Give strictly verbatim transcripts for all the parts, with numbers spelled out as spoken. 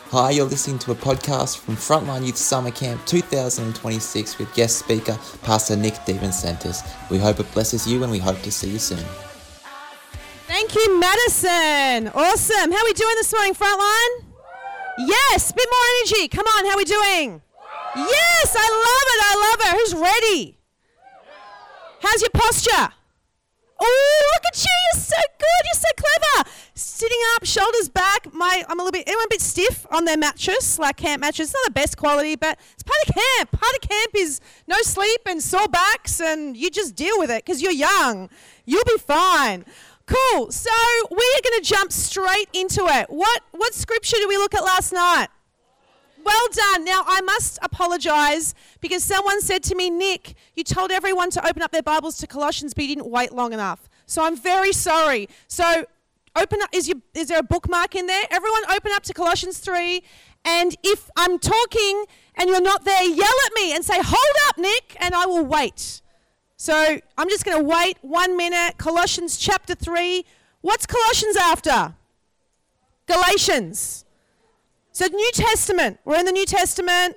Hi, you're listening to a podcast from Frontline Youth Summer Camp twenty twenty-six with guest speaker, Pastor Nick Devencentis. We hope it blesses you and we hope to see you soon. Thank you, Madison. Awesome. How are we doing this morning, Frontline? Yes, a bit more energy. Come on, how are we doing? Yes, I love it. I love it. Who's ready? How's your posture? Oh, look at you. You're so good. You're so clever. Sitting up, shoulders back. My, I'm a little bit, everyone a bit stiff on their mattress, like camp mattress. It's not the best quality, but it's part of camp. Part of camp is no sleep and sore backs, and you just deal with it because you're young. You'll be fine. Cool. So we are going to jump straight into it. What what scripture did we look at last night? Well done. Now, I must apologise because someone said to me, Nick, you told everyone to open up their Bibles to Colossians, but you didn't wait long enough. So I'm very sorry. So open up. Is, your, is there a bookmark in there? Everyone open up to Colossians three. And if I'm talking and you're not there, yell at me and say, hold up, Nick, and I will wait. So I'm just going to wait one minute. Colossians chapter three. What's Colossians after? Galatians. So New Testament. We're in the New Testament.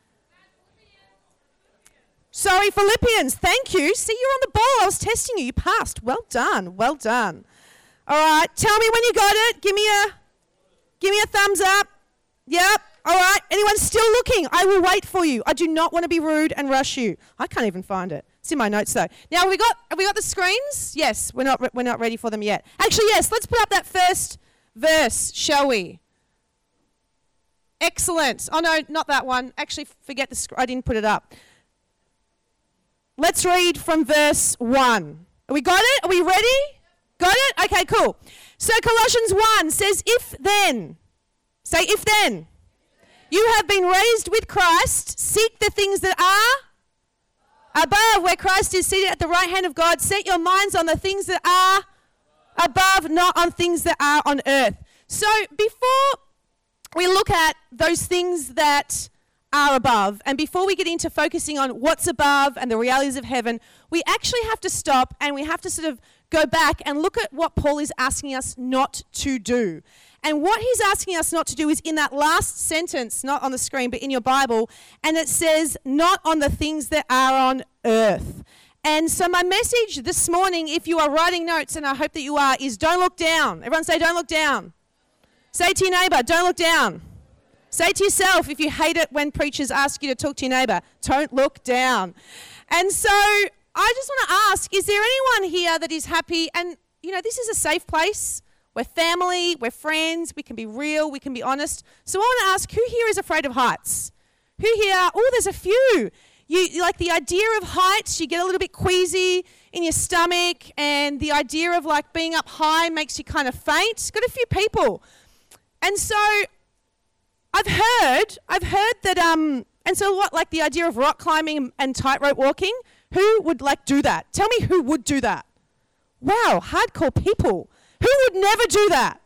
Sorry, Philippians. Thank you. See, you're on the ball. I was testing you. You passed. Well done. Well done. All right. Tell me when you got it. Give me a, give me a thumbs up. Yep. All right. Anyone still looking? I will wait for you. I do not want to be rude and rush you. I can't even find it. It's in my notes though. Now have we got have we got the screens? Yes. We're not re- we're not ready for them yet. Actually, yes. Let's put up that first verse, shall we? Excellent. Oh, no, not that one. Actually, forget the sc- I didn't put it up. Let's read from verse one. Are we got it? Are we ready? Got it? Okay, cool. So Colossians one says, if then, say if then, you have been raised with Christ, seek the things that are above, where Christ is seated at the right hand of God. Set your minds on the things that are above, not on things that are on earth. So before we look at those things that are above, and before we get into focusing on what's above and the realities of heaven, we actually have to stop and we have to sort of go back and look at what Paul is asking us not to do. And what he's asking us not to do is in that last sentence, not on the screen, but in your Bible, and it says, not on the things that are on earth. And so my message this morning, if you are writing notes, and I hope that you are, is don't look down. Everyone say, don't look down. Say to your neighbour, don't look down. Say to yourself, if you hate it when preachers ask you to talk to your neighbour, don't look down. And so I just want to ask, is there anyone here that is happy? And, you know, this is a safe place. We're family, we're friends, we can be real, we can be honest. So I want to ask, who here is afraid of heights? Who here, oh, there's a few. You, you like the idea of heights, you get a little bit queasy in your stomach, and the idea of like being up high makes you kind of faint. Got a few people. And so I've heard, I've heard that, um, and so what, like the idea of rock climbing and tightrope walking, who would like do that? Tell me who would do that. Wow, hardcore people. Who would never do that?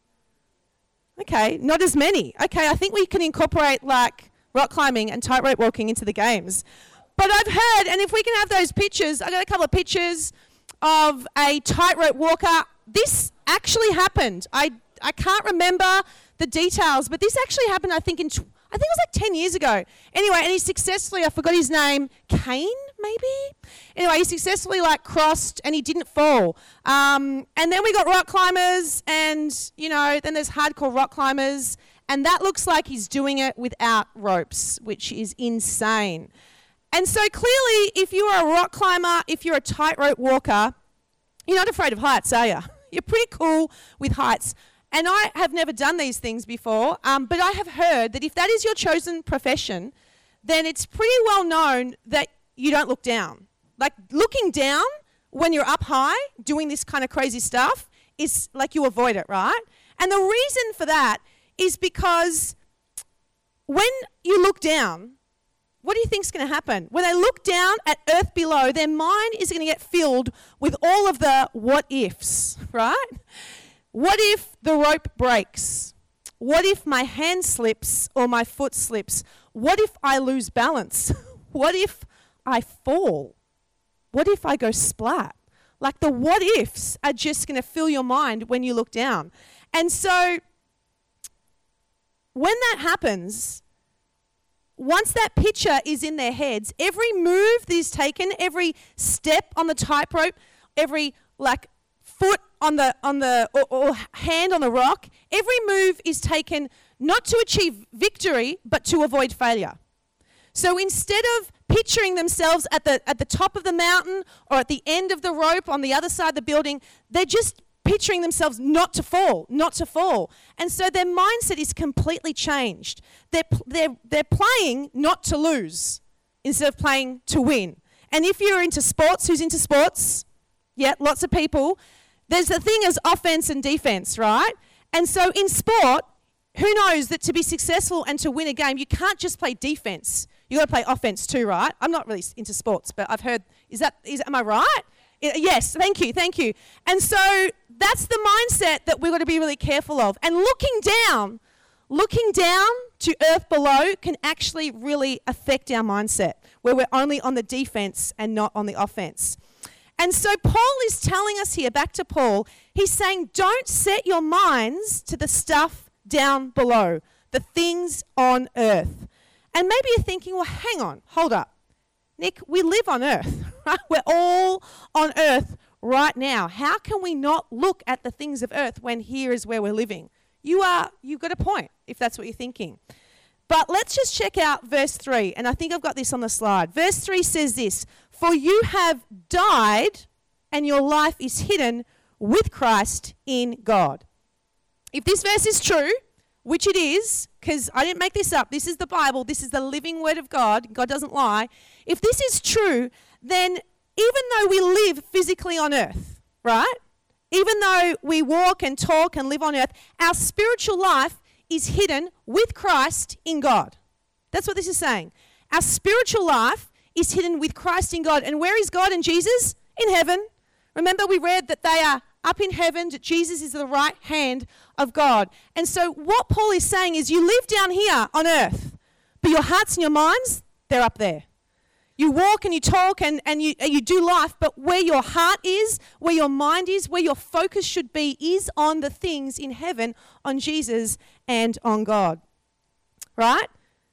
Okay, not as many. Okay, I think we can incorporate like rock climbing and tightrope walking into the games. But I've heard, and if we can have those pictures, I got a couple of pictures of a tightrope walker. This actually happened. I I can't remember the details, but this actually happened, I think, in tw- I think it was like ten years ago. Anyway, and he successfully, I forgot his name, Kane, maybe? Anyway, he successfully, like, crossed, and he didn't fall. Um, and then we got rock climbers, and, you know, then there's hardcore rock climbers, and that looks like he's doing it without ropes, which is insane. And so clearly, if you are a rock climber, if you're a tightrope walker, you're not afraid of heights, are you? You're pretty cool with heights. And I have never done these things before, um, but I have heard that if that is your chosen profession, then it's pretty well known that you don't look down. Like looking down when you're up high doing this kind of crazy stuff is like you avoid it, right? And the reason for that is because when you look down, what do you think is going to happen? When they look down at earth below, their mind is going to get filled with all of the what ifs, right? What if the rope breaks? What if my hand slips or my foot slips? What if I lose balance? What if I fall? What if I go splat? Like the what ifs are just going to fill your mind when you look down. And so when that happens, once that picture is in their heads, every move that is taken, every step on the tightrope, every like foot on the on the or, or hand on the rock, every move is taken not to achieve victory, but to avoid failure. So instead of picturing themselves at the at the top of the mountain or at the end of the rope on the other side of the building, they're just picturing themselves not to fall, not to fall. And so their mindset is completely changed. They're, they're, they're playing not to lose instead of playing to win. And if you're into sports, who's into sports? Yeah, lots of people. There's a thing as offense and defense, right? And so in sport, who knows that to be successful and to win a game, you can't just play defense. You've got to play offense too, right? I'm not really into sports, but I've heard, is that, is, am I right? Yes, thank you, thank you. And so that's the mindset that we've got to be really careful of. And looking down, looking down to earth below can actually really affect our mindset, where we're only on the defense and not on the offense. And so Paul is telling us here, back to Paul, he's saying, don't set your minds to the stuff down below, the things on earth. And maybe you're thinking, well, hang on, hold up. Nick, we live on earth, right? We're all on earth right now. How can we not look at the things of earth when here is where we're living? You are, you've got a point, if that's what you're thinking. But let's just check out verse three, and I think I've got this on the slide. Verse three says this, for you have died, and your life is hidden with Christ in God. If this verse is true, which it is, because I didn't make this up. This is the Bible. This is the living word of God. God doesn't lie. If this is true, then even though we live physically on earth, right? Even though we walk and talk and live on earth, our spiritual life is hidden with Christ in God. That's what this is saying. Our spiritual life is hidden with Christ in God. And where is God and Jesus? In heaven. Remember we read that they are up in heaven, that Jesus is the right hand of God. And so what Paul is saying is you live down here on earth, but your hearts and your minds, they're up there. You walk and you talk and, and you, you do life, but where your heart is, where your mind is, where your focus should be is on the things in heaven, on Jesus and on God. Right?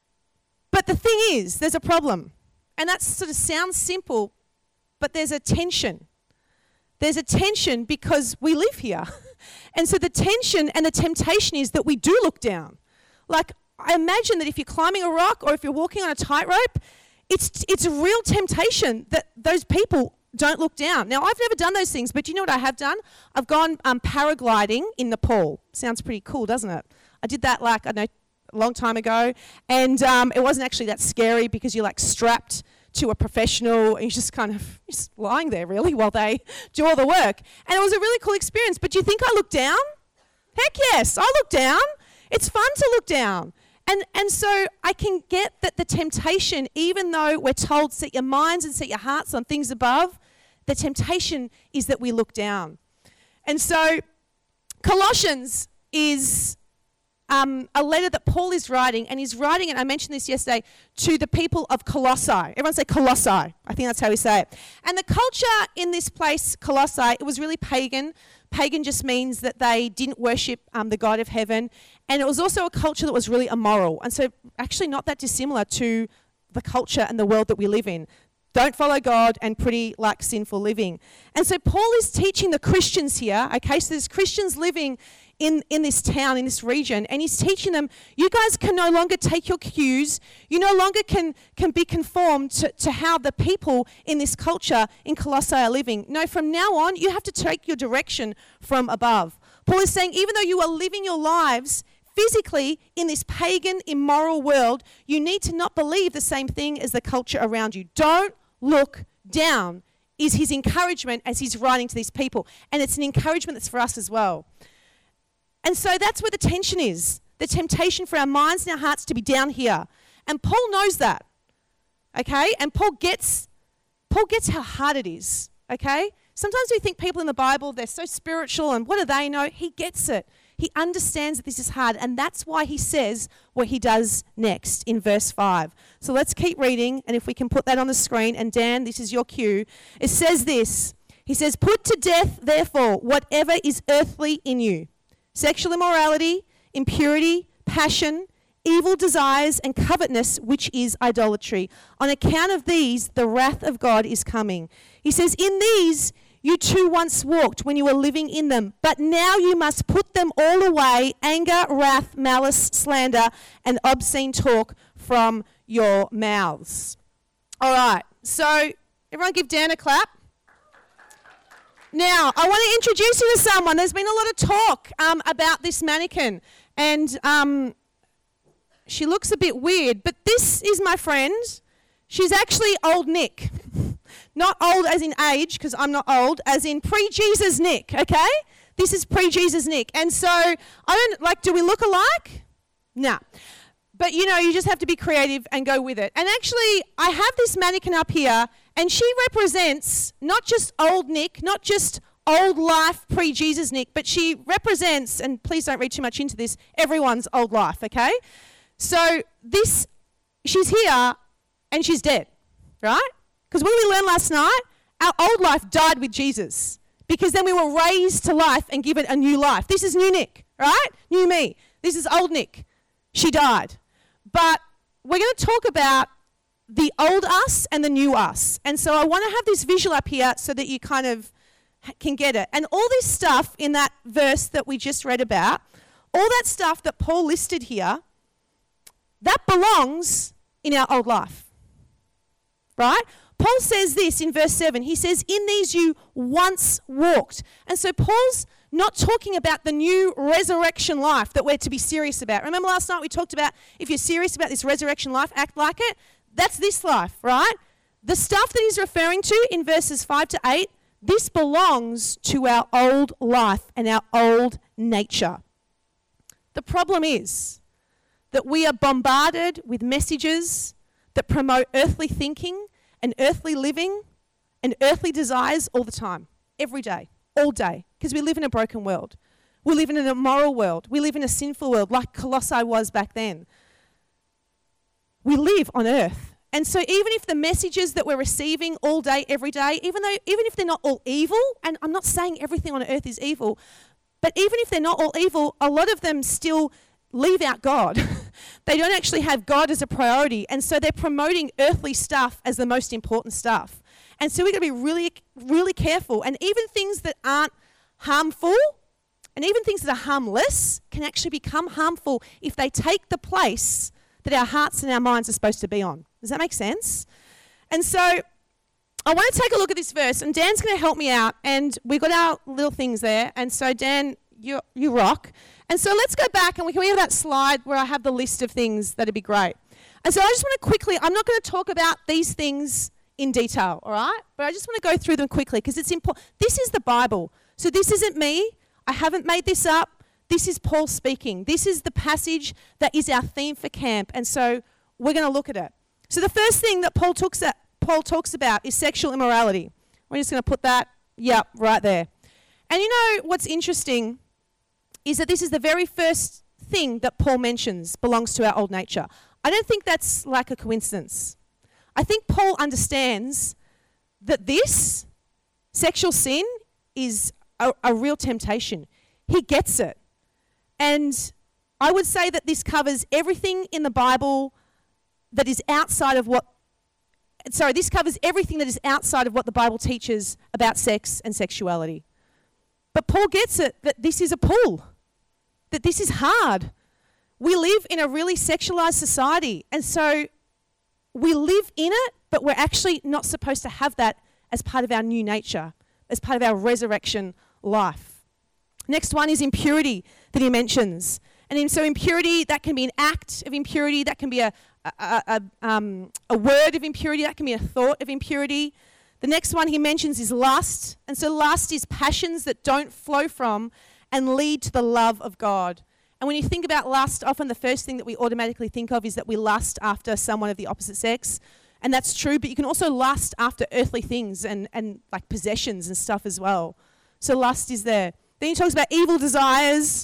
But the thing is, there's a problem. And that sort of sounds simple, but there's a tension. There's a tension because we live here. And so the tension and the temptation is that we do look down. Like, I imagine that if you're climbing a rock or if you're walking on a tightrope, it's it's a real temptation that those people don't look down. Now, I've never done those things, but do you know what I have done? I've gone um, paragliding in Nepal. Sounds pretty cool, doesn't it? I did that like, I don't know, a long time ago. And um, it wasn't actually that scary because you're like strapped to a professional, and you're just kind of just lying there really while they do all the work. And it was a really cool experience. But do you think I look down? Heck yes, I look down. It's fun to look down. And and so I can get that the temptation, even though we're told set your minds and set your hearts on things above, the temptation is that we look down. And so Colossians is Um, a letter that Paul is writing, and he's writing it, I mentioned this yesterday, to the people of Colossae. Everyone say Colossae. I think that's how we say it. And the culture in this place, Colossae, it was really pagan. Pagan just means that they didn't worship um, the God of heaven. And it was also a culture that was really immoral. And so actually not that dissimilar to the culture and the world that we live in. Don't follow God and pretty like sinful living. And so Paul is teaching the Christians here, okay, so there's Christians living in, in this town, in this region, and he's teaching them, you guys can no longer take your cues, you no longer can, can be conformed to, to how the people in this culture in Colossae are living. No, from now on, you have to take your direction from above. Paul is saying, even though you are living your lives physically in this pagan, immoral world, you need to not believe the same thing as the culture around you. Don't look down is his encouragement as he's writing to these people. And it's an encouragement that's for us as well. And so that's where the tension is. The temptation for our minds and our hearts to be down here. And Paul knows that. Okay? And Paul gets Paul gets how hard it is. Okay? Sometimes we think people in the Bible, they're so spiritual and what do they know? He gets it. He understands that this is hard, and that's why he says what he does next in verse five. So let's keep reading, and if we can put that on the screen, and Dan, this is your cue. It says this. He says, put to death, therefore, whatever is earthly in you. Sexual immorality, impurity, passion, evil desires and covetousness, which is idolatry. On account of these, the wrath of God is coming. He says, in these you too once walked when you were living in them, but now you must put them all away, anger, wrath, malice, slander, and obscene talk from your mouths. All right, so everyone give Dan a clap. Now, I want to introduce you to someone. There's been a lot of talk um, about this mannequin, and um, she looks a bit weird, but this is my friend. She's actually old Nick. Not old as in age, because I'm not old, as in pre-Jesus Nick, okay? This is pre-Jesus Nick. And so, I don't, like, do we look alike? Nah. But, you know, you just have to be creative and go with it. And actually, I have this mannequin up here, and she represents not just old Nick, not just old life pre-Jesus Nick, but she represents, and please don't read too much into this, everyone's old life, okay? So, this, she's here, and she's dead, right? Because what did we learn last night? Our old life died with Jesus, because then we were raised to life and given a new life. This is new Nick, right? New me. This is old Nick. She died. But we're going to talk about the old us and the new us. And so I want to have this visual up here so that you kind of can get it. And all this stuff in that verse that we just read about, all that stuff that Paul listed here, that belongs in our old life, right? Paul says this in verse seven. He says, in these you once walked. And so Paul's not talking about the new resurrection life that we're to be serious about. Remember last night we talked about if you're serious about this resurrection life, act like it. That's this life, right? The stuff that he's referring to in verses five to eight, this belongs to our old life and our old nature. The problem is that we are bombarded with messages that promote earthly thinking and earthly living and earthly desires all the time, every day, all day, because we live in a broken world. We live in an immoral world. We live in a sinful world like Colossae was back then. We live on earth. And so even if the messages that we're receiving all day, every day, even though, even if they're not all evil, and I'm not saying everything on earth is evil, but even if they're not all evil, a lot of them still leave out God. They don't actually have God as a priority, and so they're promoting earthly stuff as the most important stuff. And so we've got to be really, really careful. And even things that aren't harmful, and even things that are harmless, can actually become harmful if they take the place that our hearts and our minds are supposed to be on. Does that make sense? And so I want to take a look at this verse, and Dan's going to help me out, and we've got our little things there. And so Dan, you you rock. And so let's go back, and we can we have that slide where I have the list of things. That'd be great. And so I just want to quickly, I'm not going to talk about these things in detail, all right? But I just want to go through them quickly because it's important. This is the Bible. So this isn't me. I haven't made this up. This is Paul speaking. This is the passage that is our theme for camp. And so we're going to look at it. So the first thing that Paul talks, at, Paul talks about is sexual immorality. We're just going to put that, yep, right there. And you know what's interesting is that this is the very first thing that Paul mentions belongs to our old nature. I don't think that's like a coincidence. I think Paul understands that this, sexual sin, is a, a real temptation. He gets it. And I would say that this covers everything in the Bible that is outside of what, sorry, this covers everything that is outside of what the Bible teaches about sex and sexuality. But Paul gets it that this is a pull, that this is hard. We live in a really sexualized society, and so we live in it, but we're actually not supposed to have that as part of our new nature, as part of our resurrection life. Next one is impurity that he mentions. And in, so impurity, that can be an act of impurity, that can be a, a, a, a, um, a word of impurity, that can be a thought of impurity. The next one he mentions is lust. And so lust is passions that don't flow from and lead to the love of God. And when you think about lust, often the first thing that we automatically think of is that we lust after someone of the opposite sex. And that's true, but you can also lust after earthly things and, and like possessions and stuff as well. So lust is there. Then he talks about evil desires,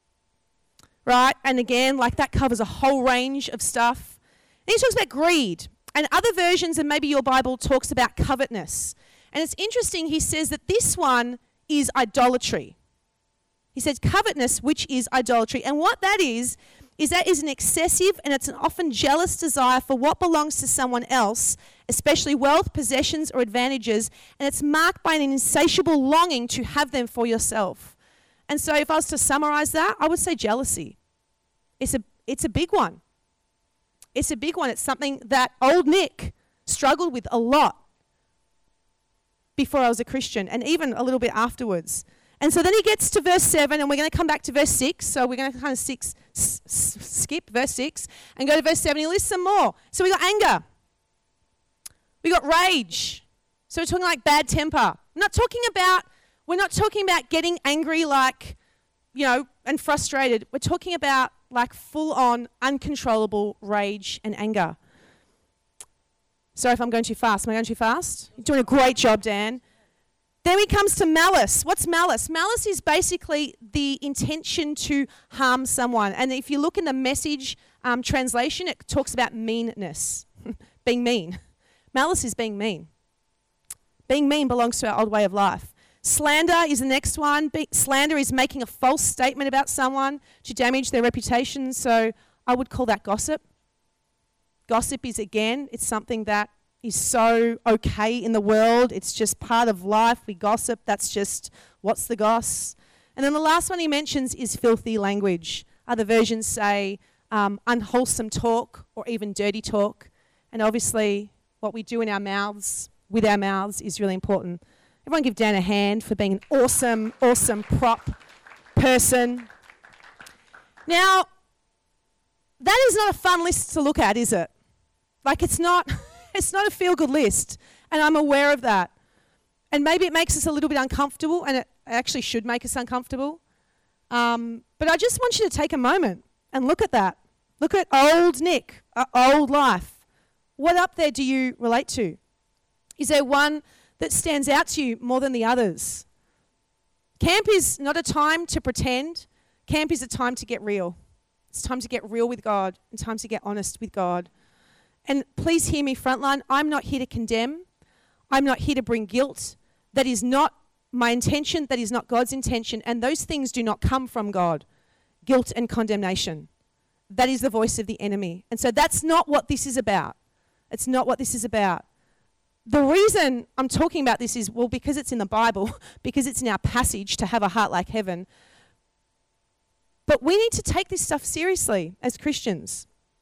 right? And again, like that covers a whole range of stuff. Then he talks about greed. And other versions, and maybe your Bible, talks about covetousness. And it's interesting, he says that this one is idolatry. He says covetousness, which is idolatry. And what that is, is that is an excessive and it's an often jealous desire for what belongs to someone else, especially wealth, possessions, or advantages, and it's marked by an insatiable longing to have them for yourself. And so if I was to summarize that, I would say jealousy. It's a, it's a big one. It's a big one. It's something that old Nick struggled with a lot before I was a Christian, and even a little bit afterwards. And so then he gets to verse seven, and we're going to come back to verse six. So we're going to kind of six, s- s- skip verse six and go to verse seven. He lists some more. So we got anger. We got rage. So we're talking like bad temper. I'm not talking about, we're not talking about getting angry like, you know, and frustrated. We're talking about like full-on, uncontrollable rage and anger. Sorry if I'm going too fast. Am I going too fast? You're doing a great job, Dan. Then he comes to malice. What's malice? Malice is basically the intention to harm someone. And if you look in the Message um, translation, it talks about meanness, being mean. Malice is being mean. Being mean belongs to our old way of life. Slander is the next one. Be- slander is making a false statement about someone to damage their reputation. So I would call that gossip. Gossip is, again, it's something that is so okay in the world. It's just part of life. We gossip. That's just, what's the goss? And then the last one he mentions is filthy language. Other versions say um, unwholesome talk or even dirty talk. And obviously what we do in our mouths, with our mouths, is really important. Everyone give Dan a hand for being an awesome, awesome prop person. Now, that is not a fun list to look at, is it? Like it's not... It's not a feel-good list, and I'm aware of that. And maybe it makes us a little bit uncomfortable, and it actually should make us uncomfortable. Um, but I just want you to take a moment and look at that. Look at old Nick, uh, old life. What up there do you relate to? Is there one that stands out to you more than the others? Camp is not a time to pretend. Camp is a time to get real. It's time to get real with God and time to get honest with God. And please hear me, Frontline. I'm not here to condemn. I'm not here to bring guilt. That is not my intention. That is not God's intention. And those things do not come from God. Guilt and condemnation. That is the voice of the enemy. And so that's not what this is about. It's not what this is about. The reason I'm talking about this is, well, because it's in the Bible, because it's in our passage to have a heart like heaven. But we need to take this stuff seriously as Christians.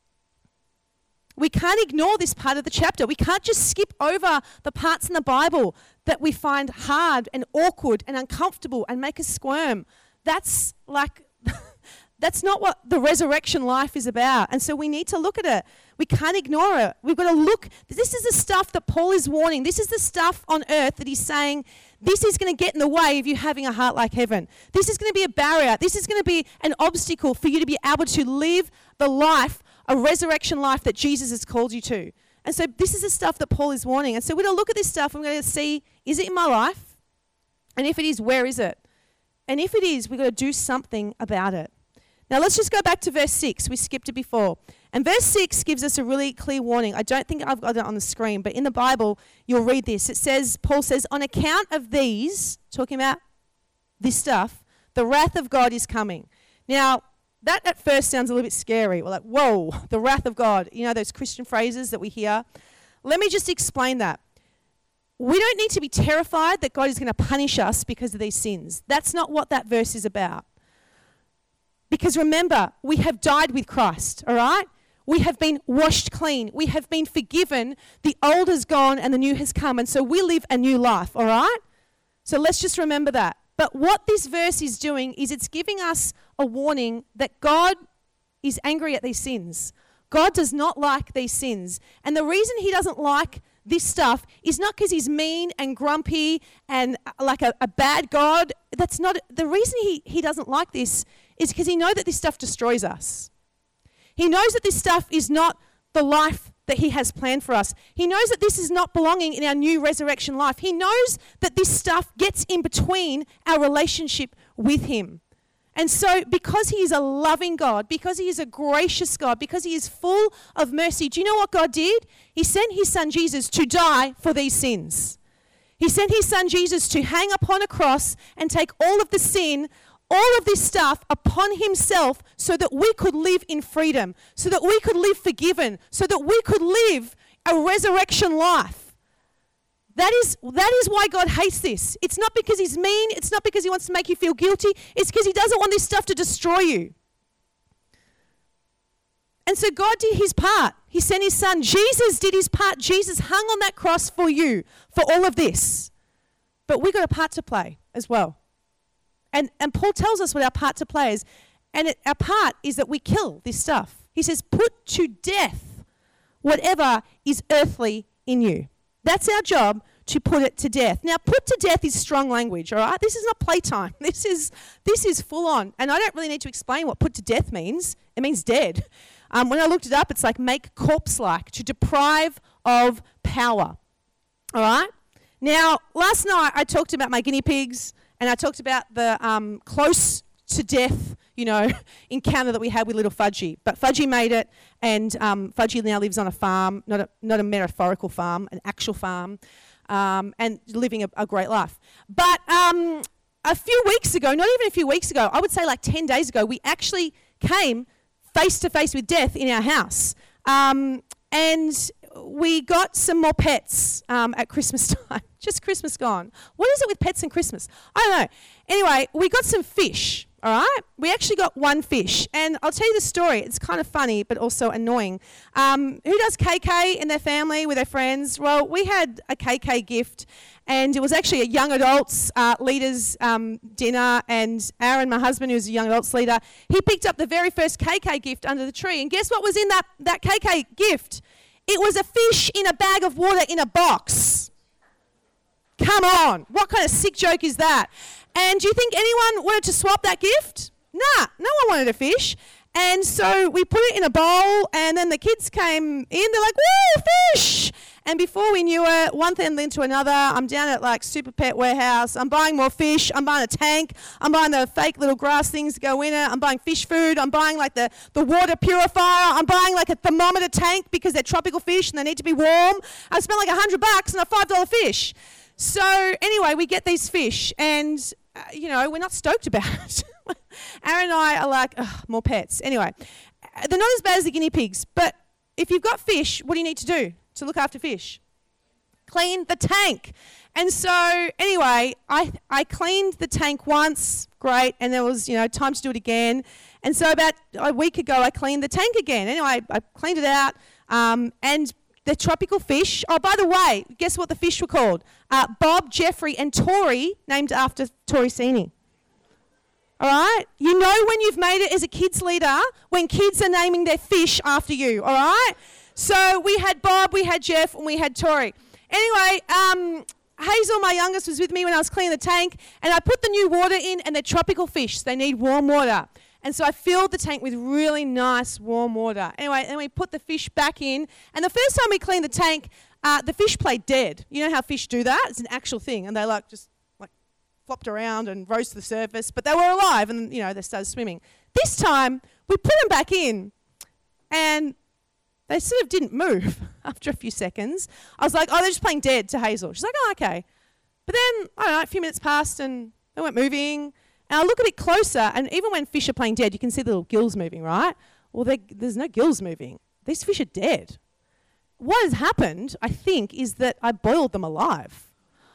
We can't ignore this part of the chapter. We can't just skip over the parts in the Bible that we find hard and awkward and uncomfortable and make us squirm. That's like, that's not what the resurrection life is about. And so we need to look at it. We can't ignore it. We've got to look. This is the stuff that Paul is warning. This is the stuff on earth that he's saying, this is going to get in the way of you having a heart like heaven. This is going to be a barrier. This is going to be an obstacle for you to be able to live the life, a resurrection life that Jesus has called you to. And so this is the stuff that Paul is warning. And so we're going to look at this stuff and we're going to see, is it in my life? And if it is, where is it? And if it is, we've got to do something about it. Now let's just go back to verse six. We skipped it before. And verse six gives us a really clear warning. I don't think I've got it on the screen, but in the Bible, you'll read this. It says, Paul says, on account of these, talking about this stuff, the wrath of God is coming. Now, that at first sounds a little bit scary. We're like, whoa, the wrath of God. You know those Christian phrases that we hear? Let me just explain that. We don't need to be terrified that God is going to punish us because of these sins. That's not what that verse is about. Because remember, we have died with Christ, all right? We have been washed clean. We have been forgiven. The old has gone and the new has come. And so we live a new life, all right? So let's just remember that. But what this verse is doing is it's giving us a warning that God is angry at these sins. God does not like these sins. And the reason he doesn't like this stuff is not because he's mean and grumpy and like a, a bad God. That's not, the reason he, he doesn't like this is because he knows that this stuff destroys us. He knows that this stuff is not the life that he has planned for us. He knows that this is not belonging in our new resurrection life. He knows that this stuff gets in between our relationship with him. And so because he is a loving God, because he is a gracious God, because he is full of mercy, do you know what God did? He sent his son Jesus to die for these sins. He sent his son Jesus to hang upon a cross and take all of the sin all of this stuff upon himself so that we could live in freedom, so that we could live forgiven, so that we could live a resurrection life. That is, that is why God hates this. It's not because he's mean. It's not because he wants to make you feel guilty. It's because he doesn't want this stuff to destroy you. And so God did his part. He sent his son. Jesus did his part. Jesus hung on that cross for you, for all of this. But we got a part to play as well. And, and Paul tells us what our part to play is. And it, our part is that we kill this stuff. He says, put to death whatever is earthly in you. That's our job, to put it to death. Now, put to death is strong language, all right? This is not playtime. This is this is full on. And I don't really need to explain what put to death means. It means dead. Um, when I looked it up, it's like make corpse-like, to deprive of power, all right? Now, last night I talked about my guinea pigs, and I talked about the um, close to death, you know, encounter that we had with little Fudgy. But Fudgy made it, and um, Fudgy now lives on a farm, not a, not a metaphorical farm, an actual farm, um, and living a, a great life. But um, a few weeks ago, not even a few weeks ago, I would say like ten days ago, we actually came face to face with death in our house. Um, and we got some more pets um, at Christmas time. Just Christmas gone. What is it with pets and Christmas? I don't know. Anyway, we got some fish, all right? We actually got one fish. And I'll tell you the story. It's kind of funny, but also annoying. Um, who does K K in their family with their friends? Well, we had a K K gift, and it was actually a young adults uh, leaders um, dinner. And Aaron, my husband, who's a young adults leader, he picked up the very first K K gift under the tree. And guess what was in that, that K K gift? It was a fish in a bag of water in a box. Come on. What kind of sick joke is that? And do you think anyone wanted to swap that gift? Nah, no one wanted a fish. And so we put it in a bowl, and then the kids came in. They're like, woo, fish! And before we knew it, one thing led to another. I'm down at like Super Pet Warehouse. I'm buying more fish. I'm buying a tank. I'm buying the fake little grass things to go in it. I'm buying fish food. I'm buying like the, the water purifier. I'm buying like a thermometer tank because they're tropical fish and they need to be warm. I spent like a hundred bucks on a five dollar fish. So anyway, we get these fish, and uh, you know, we're not stoked about it. Aaron and I are like, ugh, more pets. Anyway, they're not as bad as the guinea pigs, but if you've got fish, what do you need to do to look after fish? Clean the tank. And so anyway, I I cleaned the tank once, great, and there was, you know, time to do it again. And so about a week ago, I cleaned the tank again. Anyway, I, I cleaned it out, um, and the tropical fish. Oh, by the way, guess what the fish were called? Uh, Bob, Jeffrey, and Tori, named after Tori Sini. All right? You know when you've made it as a kids leader, when kids are naming their fish after you, all right? So we had Bob, we had Jeff, and we had Tori. Anyway, um, Hazel, my youngest, was with me when I was cleaning the tank, and I put the new water in, and they're tropical fish. They need warm water. And so I filled the tank with really nice warm water. Anyway, then we put the fish back in. And the first time we cleaned the tank, uh, the fish played dead. You know how fish do that? It's an actual thing. And they like just like flopped around and rose to the surface. But they were alive, and you know, they started swimming. This time, we put them back in, and they sort of didn't move after a few seconds. I was like, oh, they're just playing dead to Hazel. She's like, oh, okay. But then, I don't know, a few minutes passed, and they weren't moving. And I look a bit closer, and even when fish are playing dead, you can see the little gills moving, right? Well, there's no gills moving. These fish are dead. What has happened, I think, is that I boiled them alive.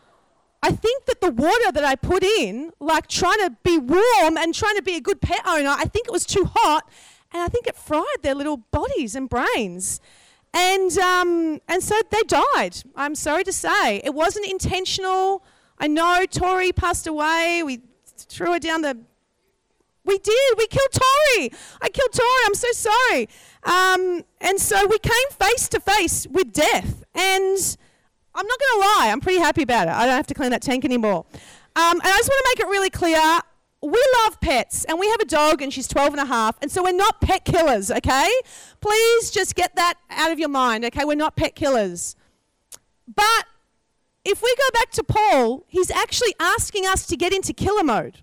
I think that the water that I put in, like trying to be warm and trying to be a good pet owner, I think it was too hot, and I think it fried their little bodies and brains. And um, and so they died, I'm sorry to say. It wasn't intentional. I know Tori passed away. We threw her down the... We did. We killed Tori. I killed Tori. I'm so sorry. Um, and so we came face to face with death. And I'm not going to lie. I'm pretty happy about it. I don't have to clean that tank anymore. Um, and I just want to make it really clear. We love pets. And we have a dog, and she's twelve and a half. And so we're not pet killers, okay? Please just get that out of your mind, okay? We're not pet killers. But if we go back to Paul, he's actually asking us to get into killer mode.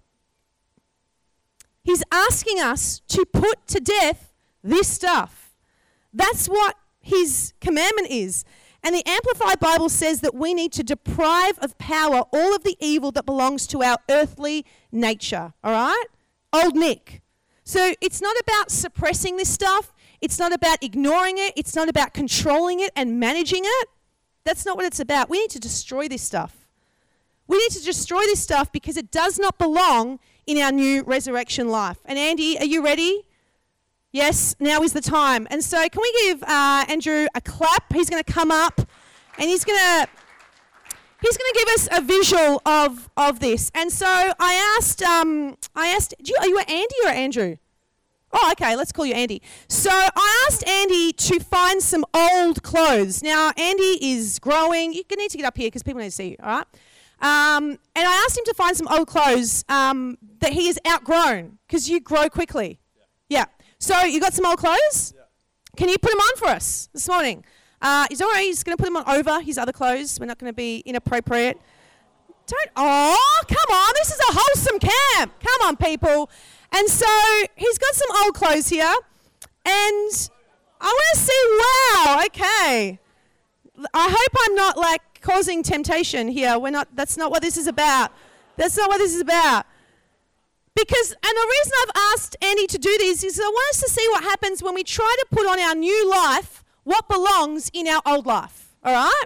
He's asking us to put to death this stuff. That's what his commandment is. And the Amplified Bible says that we need to deprive of power all of the evil that belongs to our earthly nature, all right? old Nick. So it's not about suppressing this stuff. It's not about ignoring it. It's not about controlling it and managing it. That's not what it's about. We need to destroy this stuff. We need to destroy this stuff because it does not belong in our new resurrection life. And Andy, are you ready? Yes, now is the time. And so can we give uh, Andrew a clap? He's going to come up and he's going to he's going to give us a visual of, of this. And so I asked, um, I asked, do you, are you Andy or Andrew? Oh, okay, let's call you Andy. So I asked Andy to find some old clothes. Now, Andy is growing. You need to get up here because people need to see you, all right? Um, and I asked him to find some old clothes um, that he has outgrown because you grow quickly. Yeah. yeah. So you got some old clothes? Yeah. Can you put them on for us this morning? Uh, he's all right. He's going to put them on over his other clothes. We're not going to be inappropriate. Don't. Oh, come on. This is a wholesome camp. Come on, people. And so he's got some old clothes here. And I want to see, wow, okay. I hope I'm not like causing temptation here. We're not, that's not what this is about. That's not what this is about. Because, and the reason I've asked Andy to do this is I want us to see what happens when we try to put on our new life what belongs in our old life. All right?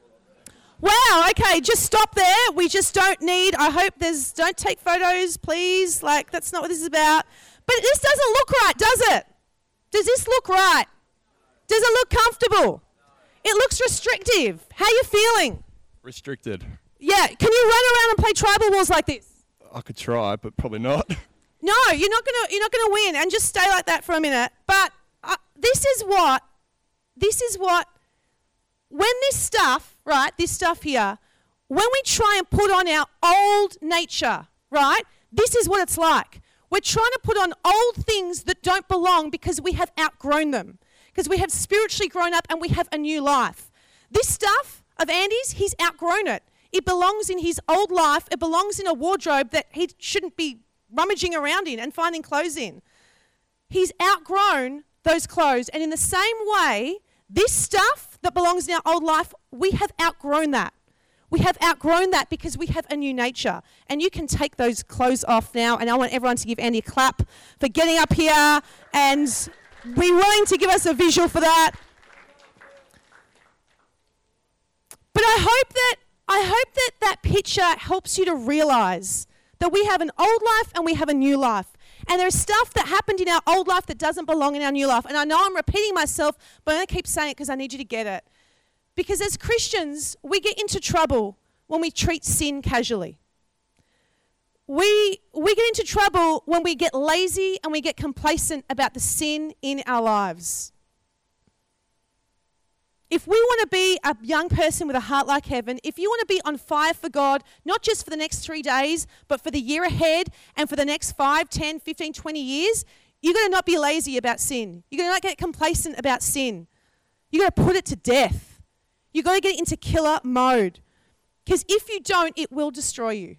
Wow, okay, just stop there. We just don't need, I hope there's, don't take photos, please. Like, that's not what this is about. But this doesn't look right, does it? Does this look right? Does it look comfortable? It looks restrictive. How are you feeling? Restricted. Yeah, can you run around and play tribal wars like this? I could try, but probably not. No, you're not gonna, you're not gonna win, and just stay like that for a minute. But uh, this is what, this is what, when this stuff, right, this stuff here, when we try and put on our old nature, right, this is what it's like. We're trying to put on old things that don't belong because we have outgrown them, because we have spiritually grown up and we have a new life. This stuff of Andy's, he's outgrown it. It belongs in his old life. It belongs in a wardrobe that he shouldn't be rummaging around in and finding clothes in. He's outgrown those clothes. And in the same way, this stuff that belongs in our old life, we have outgrown that. We have outgrown that because we have a new nature. And you can take those clothes off now. And I want everyone to give Andy a clap for getting up here and be willing to give us a visual for that. But I hope that I hope that that picture helps you to realize that we have an old life and we have a new life. And there's stuff that happened in our old life that doesn't belong in our new life. And I know I'm repeating myself, but I'm going to keep saying it because I need you to get it. Because as Christians, we get into trouble when we treat sin casually. We, we get into trouble when we get lazy and we get complacent about the sin in our lives. If we want to be a young person with a heart like heaven, if you want to be on fire for God, not just for the next three days, but for the year ahead and for the next five, ten, fifteen, twenty years, you've got to not be lazy about sin. You've got to not get complacent about sin. You've got to put it to death. You've got to get into killer mode. Because if you don't, it will destroy you.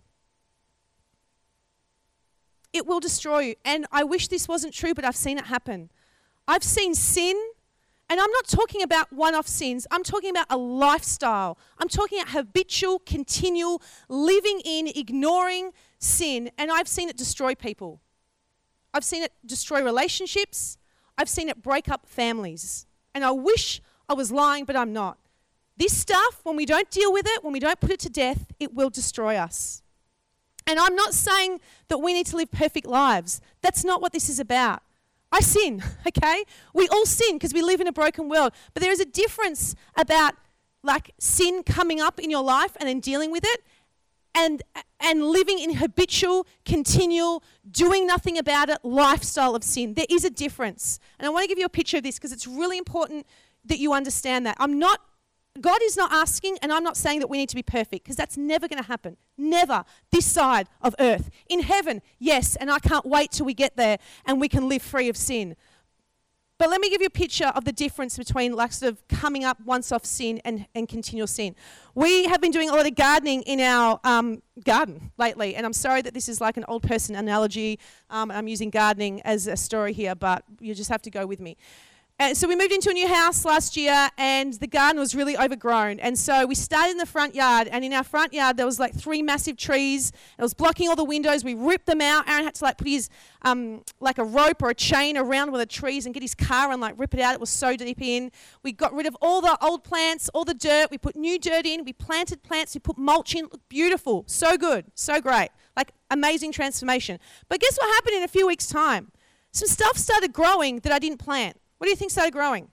It will destroy you. And I wish this wasn't true, but I've seen it happen. I've seen sin. And I'm not talking about one-off sins. I'm talking about a lifestyle. I'm talking about habitual, continual, living in, ignoring sin. And I've seen it destroy people. I've seen it destroy relationships. I've seen it break up families. And I wish I was lying, but I'm not. This stuff, when we don't deal with it, when we don't put it to death, it will destroy us. And I'm not saying that we need to live perfect lives. That's not what this is about. I sin, okay? We all sin because we live in a broken world. But there is a difference about like sin coming up in your life and then dealing with it and and living in habitual, continual, doing nothing about it lifestyle of sin. There is a difference. And I want to give you a picture of this because it's really important that you understand that. I'm not, God is not asking, and I'm not saying that we need to be perfect because that's never going to happen. Never this side of earth. In heaven, yes, and I can't wait till we get there and we can live free of sin. But let me give you a picture of the difference between like sort of coming up once off sin and, and continual sin. We have been doing a lot of gardening in our um, garden lately, and I'm sorry that this is like an old person analogy. Um, I'm using gardening as a story here, but you just have to go with me. And so we moved into a new house last year, and the garden was really overgrown. And so we started in the front yard, and in our front yard there was like three massive trees. It was blocking all the windows. We ripped them out. Aaron had to like put his um, like a rope or a chain around one of the trees and get his car and like rip it out. It was so deep in. We got rid of all the old plants, all the dirt. We put new dirt in. We planted plants. We put mulch in. Looked beautiful. So good. So great. Like amazing transformation. But guess what happened in a few weeks' time? Some stuff started growing that I didn't plant. What do you think started growing?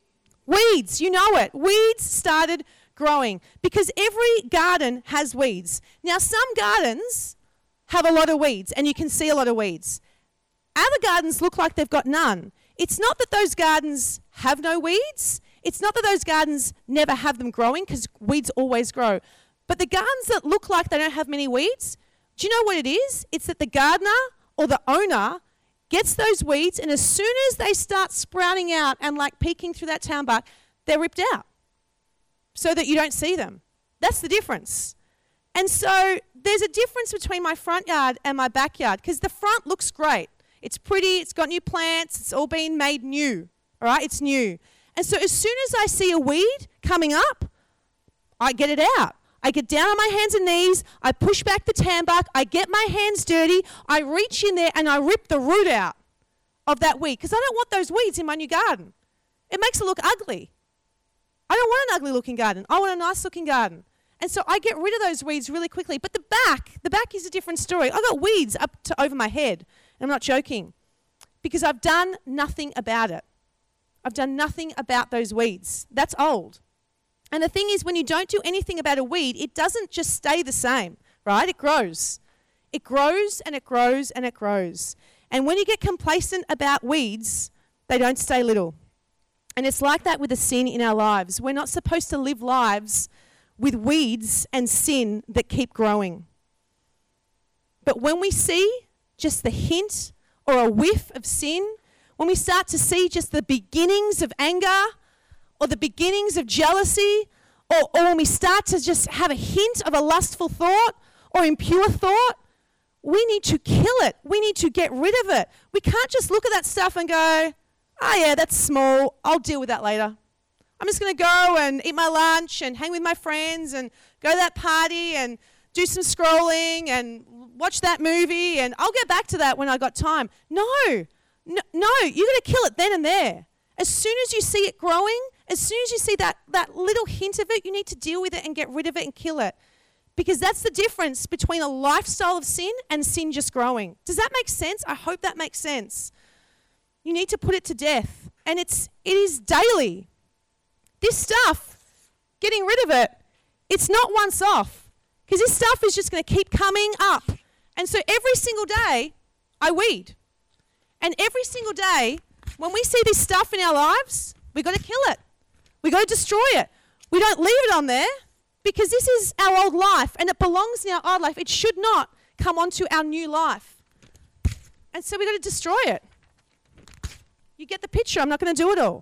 Weeds, you know it. Weeds started growing because every garden has weeds. Now, some gardens have a lot of weeds and you can see a lot of weeds. Other gardens look like they've got none. It's not that those gardens have no weeds. It's not that those gardens never have them growing because weeds always grow. But the gardens that look like they don't have many weeds, do you know what it is? It's that the gardener or the owner gets those weeds, and as soon as they start sprouting out and like peeking through that town bark, they're ripped out so that you don't see them. That's the difference. And so there's a difference between my front yard and my backyard because the front looks great. It's pretty, it's got new plants, it's all been made new, all right? It's new. And so as soon as I see a weed coming up, I get it out. I get down on my hands and knees, I push back the tambark, I get my hands dirty, I reach in there and I rip the root out of that weed because I don't want those weeds in my new garden. It makes it look ugly. I don't want an ugly looking garden. I want a nice looking garden. And so I get rid of those weeds really quickly. But the back, the back is a different story. I've got weeds up to over my head. And I'm not joking because I've done nothing about it. I've done nothing about those weeds. That's old. And the thing is, when you don't do anything about a weed, it doesn't just stay the same, right? It grows. It grows and it grows and it grows. And when you get complacent about weeds, they don't stay little. And it's like that with the sin in our lives. We're not supposed to live lives with weeds and sin that keep growing. But when we see just the hint or a whiff of sin, when we start to see just the beginnings of anger, or the beginnings of jealousy, or, or when we start to just have a hint of a lustful thought or impure thought, we need to kill it. We need to get rid of it. We can't just look at that stuff and go, oh yeah, that's small. I'll deal with that later. I'm just going to go and eat my lunch and hang with my friends and go to that party and do some scrolling and watch that movie and I'll get back to that when I got time. No, no, no, you've got to kill it then and there. As soon as you see it growing, as soon as you see that, that little hint of it, you need to deal with it and get rid of it and kill it. Because that's the difference between a lifestyle of sin and sin just growing. Does that make sense? I hope that makes sense. You need to put it to death. And it's, it is daily. This stuff, getting rid of it, it's not once off. Because this stuff is just going to keep coming up. And so every single day, I weed. And every single day, when we see this stuff in our lives, we've got to kill it. We've got to destroy it. We don't leave it on there because this is our old life and it belongs in our old life. It should not come onto our new life. And so we've got to destroy it. You get the picture. I'm not going to do it all.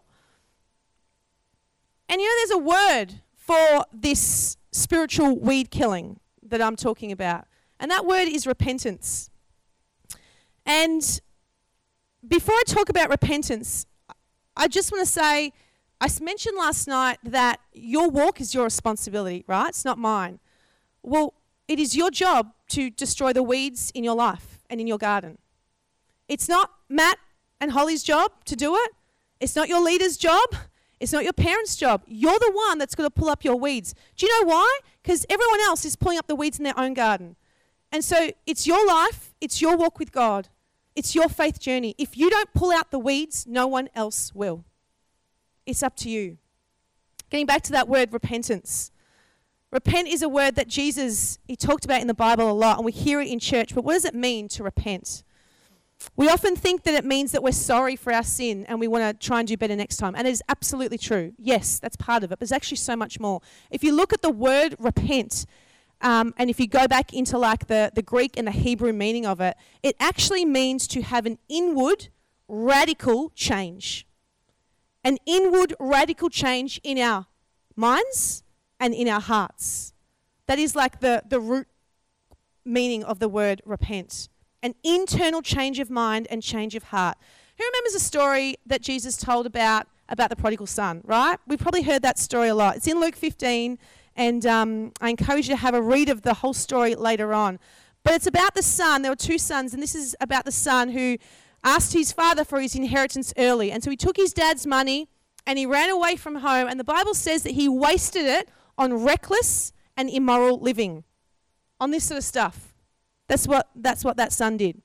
And you know, there's a word for this spiritual weed killing that I'm talking about. And that word is repentance. And before I talk about repentance, I just want to say, I mentioned last night that your walk is your responsibility, right? It's not mine. Well, it is your job to destroy the weeds in your life and in your garden. It's not Matt and Holly's job to do it. It's not your leader's job. It's not your parents' job. You're the one that's going to pull up your weeds. Do you know why? Because everyone else is pulling up the weeds in their own garden. And so it's your life. It's your walk with God. It's your faith journey. If you don't pull out the weeds, no one else will. It's up to you. Getting back to that word, repentance. Repent is a word that Jesus, he talked about in the Bible a lot, and we hear it in church, but what does it mean to repent? We often think that it means that we're sorry for our sin and we want to try and do better next time, and it is absolutely true. Yes, that's part of it, but there's actually so much more. If you look at the word repent, Um, and if you go back into like the, the Greek and the Hebrew meaning of it, it actually means to have an inward radical change. An inward radical change in our minds and in our hearts. That is like the, the root meaning of the word repent. An internal change of mind and change of heart. Who remembers a story that Jesus told about about the prodigal son, right? We've probably heard that story a lot. It's in Luke fifteen, and um, I encourage you to have a read of the whole story later on. But it's about the son. There were two sons, and this is about the son who asked his father for his inheritance early. And so he took his dad's money and he ran away from home. And the Bible says that he wasted it on reckless and immoral living, on this sort of stuff. That's what, that's what that son did.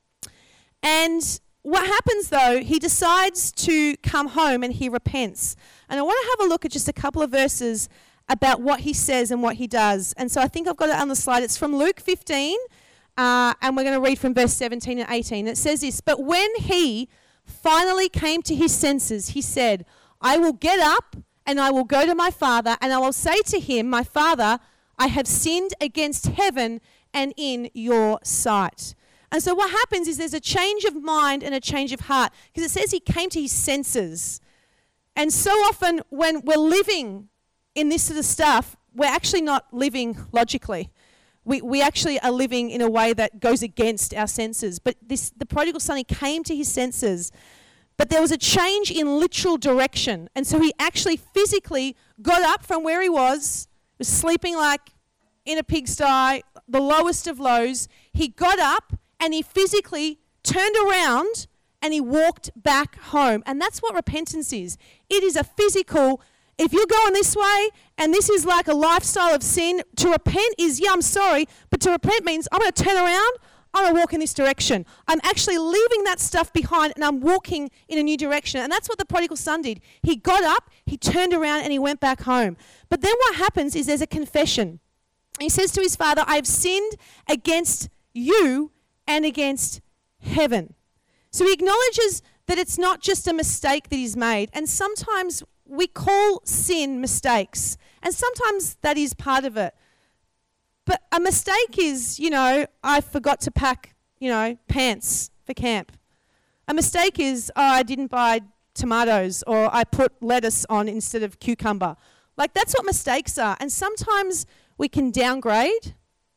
And what happens though, he decides to come home and he repents. And I want to have a look at just a couple of verses about what he says and what he does. And so I think I've got it on the slide. It's from Luke fifteen, uh, and we're going to read from verse seventeen and eighteen. It says this, "But when he finally came to his senses, he said, 'I will get up and I will go to my father, and I will say to him, my father, I have sinned against heaven and in your sight.'" And so what happens is there's a change of mind and a change of heart, because it says he came to his senses. And so often when we're living in this sort of stuff, we're actually not living logically. We we actually are living in a way that goes against our senses. But this the prodigal son, he came to his senses. But there was a change in literal direction. And so he actually physically got up from where he was, was sleeping like in a pigsty, the lowest of lows. He got up and he physically turned around and he walked back home. And that's what repentance is. It is a physical, if you're going this way and this is like a lifestyle of sin, to repent is, yeah, I'm sorry, but to repent means I'm going to turn around, I'm going to walk in this direction. I'm actually leaving that stuff behind and I'm walking in a new direction. And that's what the prodigal son did. He got up, he turned around and he went back home. But then what happens is there's a confession. He says to his father, "I've sinned against you and against heaven." So he acknowledges that it's not just a mistake that he's made. And sometimes we call sin mistakes, and sometimes that is part of it. But a mistake is, you know, I forgot to pack, you know, pants for camp. A mistake is, oh, I didn't buy tomatoes, or I put lettuce on instead of cucumber. Like, that's what mistakes are. And sometimes we can downgrade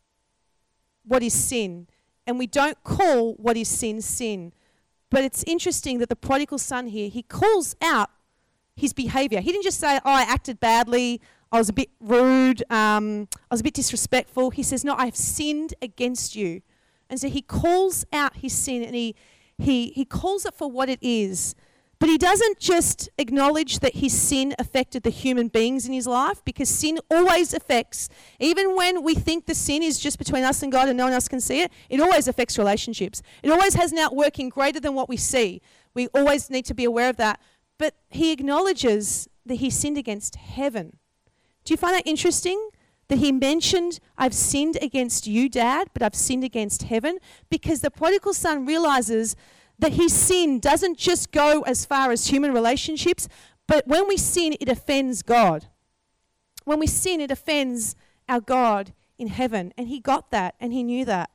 what is sin, and we don't call what is sin, sin. But it's interesting that the prodigal son here, he calls out his behavior. He didn't just say, oh, I acted badly, I was a bit rude, um, I was a bit disrespectful. He says, no, I have sinned against you. And so he calls out his sin, and he, he, he calls it for what it is. But he doesn't just acknowledge that his sin affected the human beings in his life, because sin always affects, even when we think the sin is just between us and God and no one else can see it, it always affects relationships. It always has an outworking greater than what we see. We always need to be aware of that. But he acknowledges that he sinned against heaven. Do you find that interesting? That he mentioned, I've sinned against you, Dad, but I've sinned against heaven? Because the prodigal son realizes that his sin doesn't just go as far as human relationships, but when we sin, it offends God. When we sin, it offends our God in heaven. And he got that, and he knew that.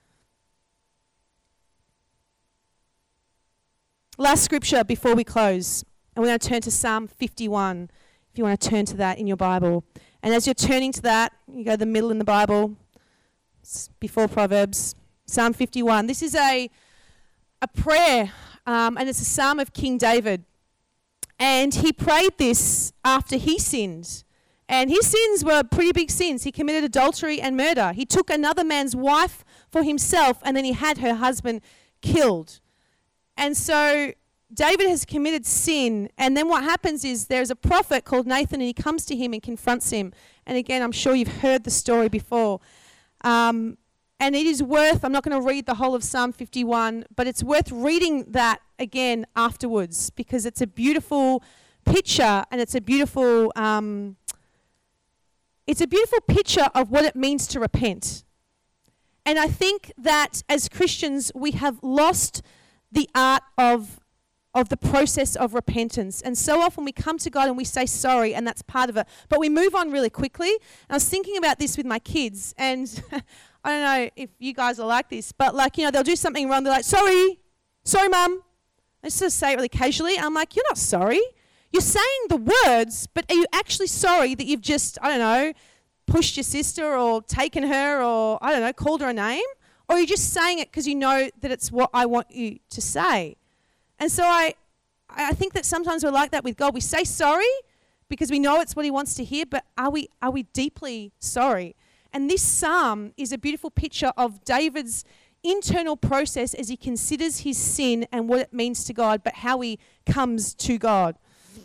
Last scripture before we close, and we're going to turn to Psalm fifty-one, if you want to turn to that in your Bible. And as you're turning to that, you go to the middle in the Bible, it's before Proverbs, Psalm fifty-one. This is a a prayer, um, and it's a psalm of King David. And he prayed this after he sinned. And his sins were pretty big sins. He committed adultery and murder. He took another man's wife for himself, and then he had her husband killed. And so David has committed sin, and then what happens is there's a prophet called Nathan, and he comes to him and confronts him. And again, I'm sure you've heard the story before. Um, and it is worth, I'm not going to read the whole of Psalm fifty-one, but it's worth reading that again afterwards, because it's a beautiful picture, and it's a beautiful, um, it's a beautiful picture of what it means to repent. And I think that as Christians, we have lost the art of of the process of repentance. And so often we come to God and we say sorry, and that's part of it. But we move on really quickly. And I was thinking about this with my kids, and I don't know if you guys are like this, but like, you know, they'll do something wrong. They're like, sorry, sorry, Mum. I just sort of say it really casually. And I'm like, you're not sorry. You're saying the words, but are you actually sorry that you've just, I don't know, pushed your sister or taken her or, I don't know, called her a name? Or are you just saying it because you know that it's what I want you to say? And so I I think that sometimes we're like that with God. We say sorry because we know it's what he wants to hear, but are we are we deeply sorry? And this psalm is a beautiful picture of David's internal process as he considers his sin and what it means to God, but how he comes to God.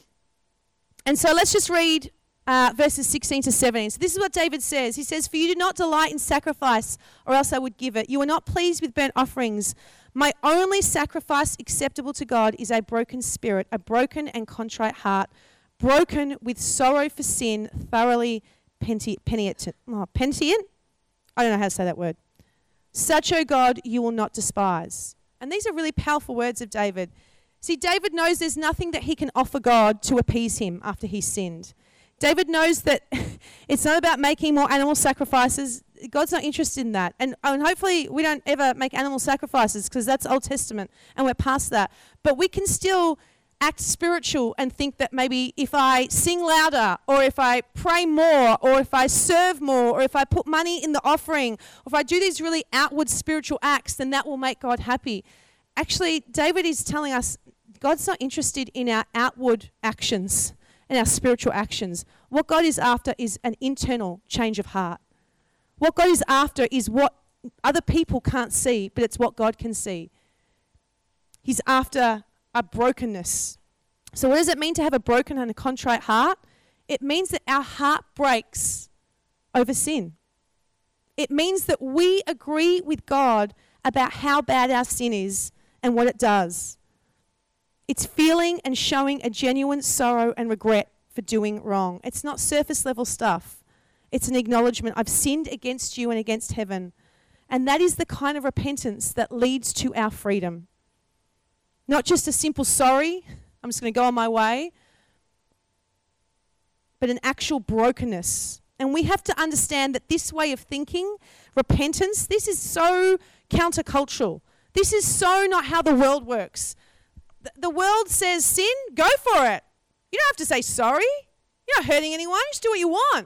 And so let's just read uh, verses sixteen to seventeen. So this is what David says. He says, "For you do not delight in sacrifice, or else I would give it. You are not pleased with burnt offerings. My only sacrifice acceptable to God is a broken spirit, a broken and contrite heart, broken with sorrow for sin, thoroughly penti- penitent." Oh, penitent? I don't know how to say that word. "Such, O God, you will not despise." And these are really powerful words of David. See, David knows there's nothing that he can offer God to appease him after he's sinned. David knows that it's not about making more animal sacrifices. God's not interested in that. And, and hopefully we don't ever make animal sacrifices because that's Old Testament and we're past that. But we can still act spiritual and think that maybe if I sing louder, or if I pray more, or if I serve more, or if I put money in the offering, or if I do these really outward spiritual acts, then that will make God happy. Actually, David is telling us God's not interested in our outward actions and our spiritual actions. What God is after is an internal change of heart. What God is after is what other people can't see, but it's what God can see. He's after a brokenness. So what does it mean to have a broken and a contrite heart? It means that our heart breaks over sin. It means that we agree with God about how bad our sin is and what it does. It's feeling and showing a genuine sorrow and regret for doing wrong. It's not surface level stuff. It's an acknowledgement, I've sinned against you and against heaven. And that is the kind of repentance that leads to our freedom. Not just a simple sorry, I'm just going to go on my way, but an actual brokenness. And we have to understand that this way of thinking, repentance, this is so countercultural. This is so not how the world works. The, the world says sin, go for it. You don't have to say sorry. You're not hurting anyone. Just do what you want.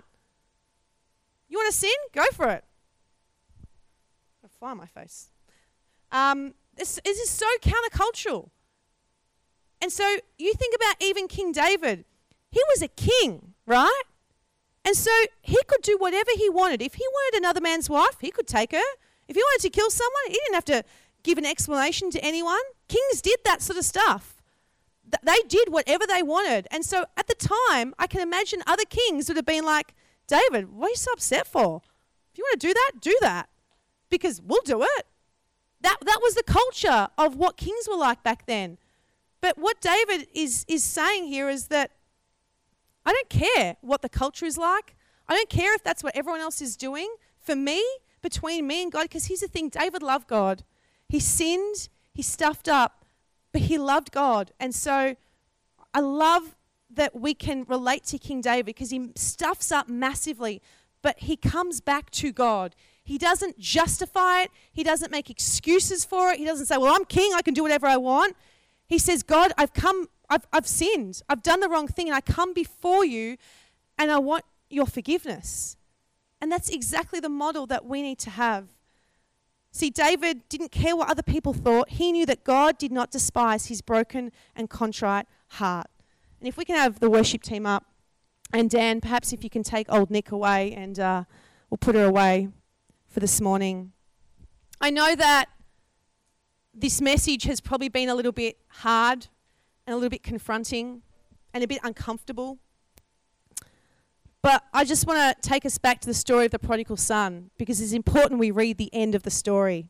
You want to sin? Go for it. I've got a fly on my face. Um, this, this is so countercultural. And so you think about even King David. He was a king, right? And so he could do whatever he wanted. If he wanted another man's wife, he could take her. If he wanted to kill someone, he didn't have to give an explanation to anyone. Kings did that sort of stuff. Th- they did whatever they wanted. And so at the time, I can imagine other kings would have been like, David, what are you so upset for? If you want to do that, do that. Because we'll do it. That that was the culture of what kings were like back then. But what David is is saying here is that I don't care what the culture is like. I don't care if that's what everyone else is doing. For me, between me and God, because here's the thing, David loved God. He sinned, he stuffed up, but he loved God. And so I love that we can relate to King David because he stuffs up massively, but he comes back to God. He doesn't justify it. He doesn't make excuses for it. He doesn't say, well, I'm king, I can do whatever I want. He says, God, I've come, I've, I've sinned. I've done the wrong thing, and I come before you, and I want your forgiveness. And that's exactly the model that we need to have. See, David didn't care what other people thought. He knew that God did not despise his broken and contrite heart. And if we can have the worship team up, and Dan, perhaps if you can take old Nick away, and uh, we'll put her away for this morning. I know that this message has probably been a little bit hard and a little bit confronting and a bit uncomfortable. But I just want to take us back to the story of the prodigal son, because it's important we read the end of the story.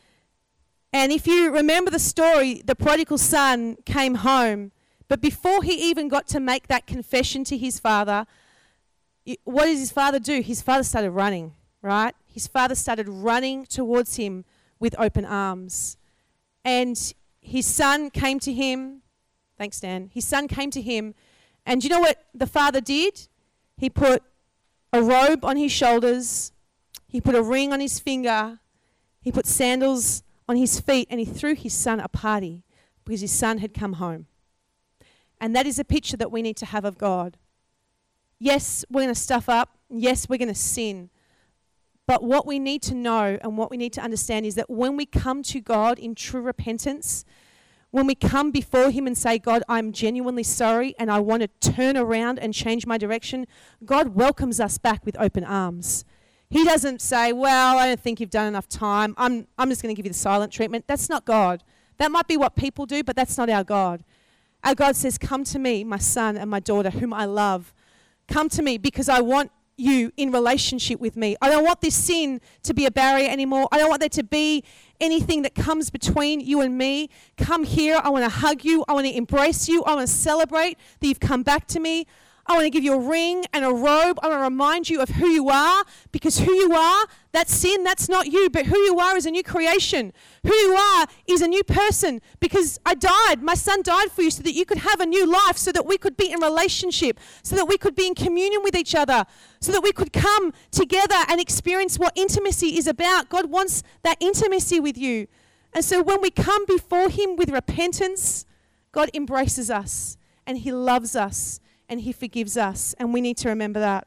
And if you remember the story, the prodigal son came home, but before he even got to make that confession to his father, what does his father do? His father started running, right? His father started running towards him with open arms. And his son came to him. Thanks, Dan. His son came to him. And do you know what the father did? He put a robe on his shoulders. He put a ring on his finger. He put sandals on his feet. And he threw his son a party because his son had come home. And that is a picture that we need to have of God. Yes, we're going to stuff up. Yes, we're going to sin. But what we need to know and what we need to understand is that when we come to God in true repentance, when we come before him and say, God, I'm genuinely sorry and I want to turn around and change my direction, God welcomes us back with open arms. He doesn't say, well, I don't think you've done enough time. I'm, I'm just going to give you the silent treatment. That's not God. That might be what people do, but that's not our God. Our God says, come to me, my son and my daughter, whom I love. Come to me because I want you in relationship with me. I don't want this sin to be a barrier anymore. I don't want there to be anything that comes between you and me. Come here. I want to hug you. I want to embrace you. I want to celebrate that you've come back to me. I want to give you a ring and a robe. I want to remind you of who you are, because who you are, that's sin, that's not you, but who you are is a new creation. Who you are is a new person, because I died. My son died for you so that you could have a new life, so that we could be in relationship, so that we could be in communion with each other, so that we could come together and experience what intimacy is about. God wants that intimacy with you. And so when we come before him with repentance, God embraces us and he loves us. And he forgives us, and we need to remember that.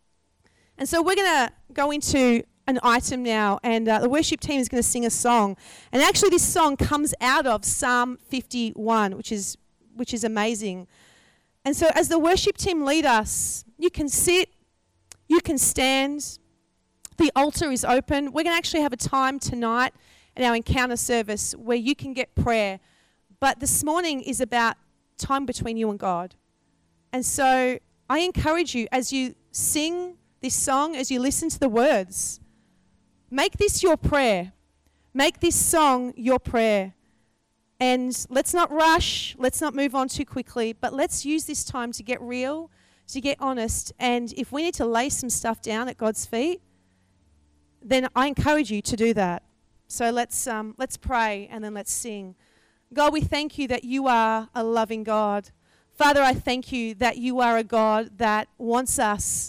And so we're going to go into an item now, and uh, the worship team is going to sing a song. And actually this song comes out of Psalm fifty-one, which is which is amazing. And so as the worship team lead us, you can sit, you can stand. The altar is open. We're going to actually have a time tonight at our encounter service where you can get prayer. But this morning is about time between you and God. And so I encourage you, as you sing this song, as you listen to the words, make this your prayer. Make this song your prayer. And let's not rush. Let's not move on too quickly. But let's use this time to get real, to get honest. And if we need to lay some stuff down at God's feet, then I encourage you to do that. So let's um, let's pray and then let's sing. God, we thank you that you are a loving God. Father, I thank you that you are a God that wants us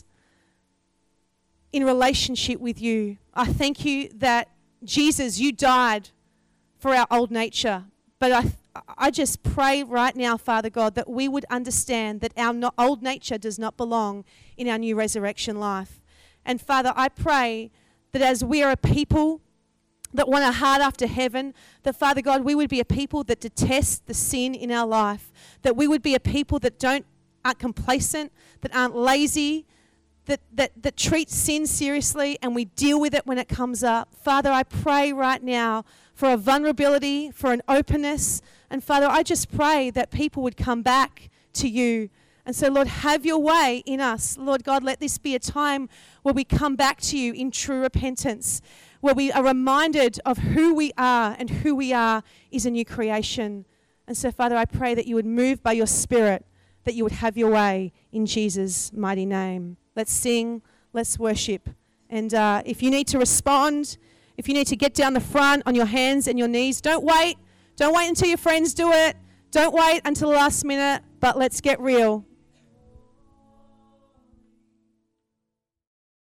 in relationship with you. I thank you that, Jesus, you died for our old nature. But I I just pray right now, Father God, that we would understand that our no, old nature does not belong in our new resurrection life. And Father, I pray that as we are a people that want a heart after heaven, that Father God, we would be a people that detest the sin in our life, that we would be a people that don't aren't complacent, that aren't lazy, that, that, that treat sin seriously and we deal with it when it comes up. Father, I pray right now for a vulnerability, for an openness, and Father, I just pray that people would come back to you. And so, Lord, have your way in us. Lord God, let this be a time where we come back to you in true repentance, where we are reminded of who we are, and who we are is a new creation. And so, Father, I pray that you would move by your Spirit, that you would have your way in Jesus' mighty name. Let's sing, let's worship. And uh, if you need to respond, if you need to get down the front on your hands and your knees, don't wait. Don't wait until your friends do it. Don't wait until the last minute, but let's get real.